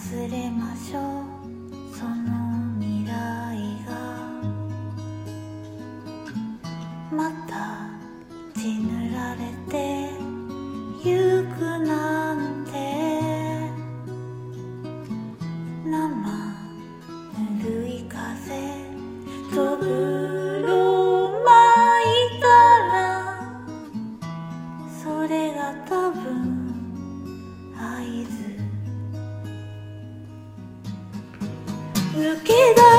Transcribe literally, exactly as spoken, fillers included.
忘れましょうその未来がまた血塗られてゆくなんて生ぬるい風とぐろ巻いたらそれが多分合図抜け出